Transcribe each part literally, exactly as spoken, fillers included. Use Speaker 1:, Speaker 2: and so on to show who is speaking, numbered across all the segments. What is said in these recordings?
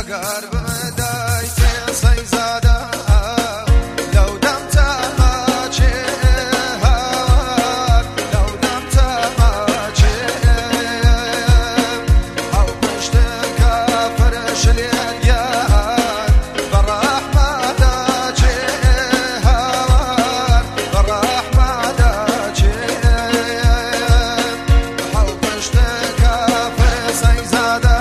Speaker 1: ئەگەر بدایتێ سەیزادە لەو دەم تەماچێ هەوار لەو دەم تەماچێ ئەو پشتن کافرش لێدیان بەڕەحمەدا چێ هەوار بەڕەحمەدا چێ ئەو پشتن کافر سەیزادە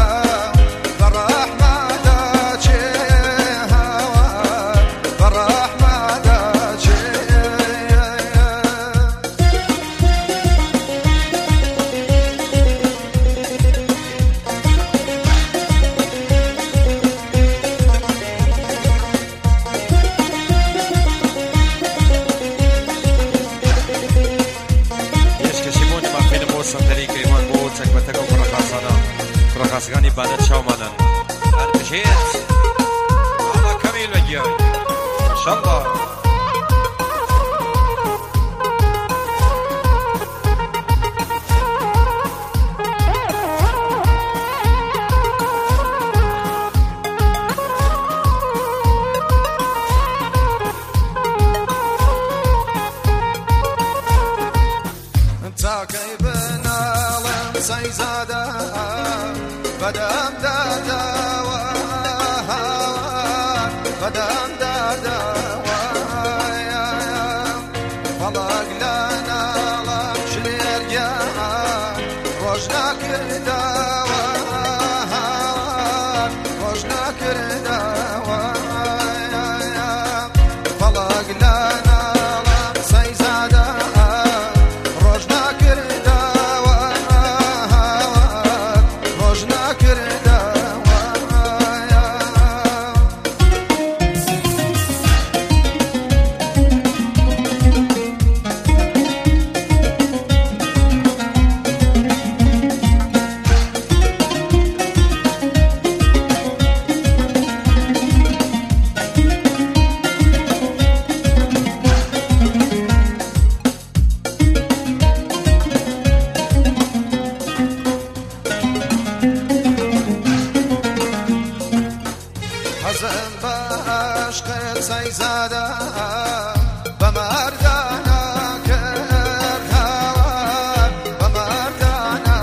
Speaker 2: ڕاستەکانی بانەت چاومانن هەر بژێت ئاڵا کەمیل بەگیان شەڵڵا
Speaker 1: تاکەی بناڵم سەیزادە بەدەم داداوە بەدەم داداوە فەڵەک لە ناڵم شلێرگیان ڕۆژ ناکرداوە ڕۆژ ناکرداوە فەڵەک لە ناڵم سەیزادە ڕۆژ ناکرداوە ڕۆژ ناکرداوە حەزم بە عەشقت سەیزادە بە مەردانە کرد هاوار بە مەردانە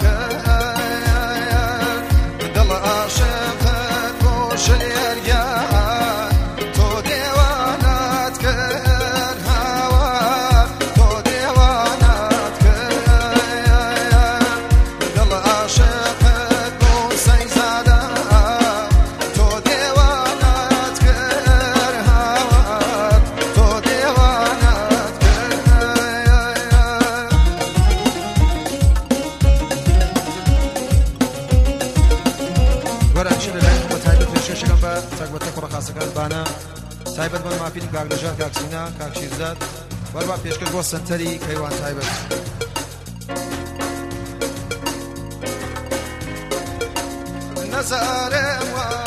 Speaker 1: کرد دڵ عاشقت بۆ شلێرگیان تۆ دێوانەت کرد هاوار تۆ دێوانەت کرد دڵ عاشقت بۆ سەیزادە تاکبەتە کوڕەخاسەکان بانە تایبەت بە مافیلی کاکلەژان کاکسینا کاکشیرزاد وەربا پێشکەش بۆ سنتەری کەیوان تایبەت نەزارێ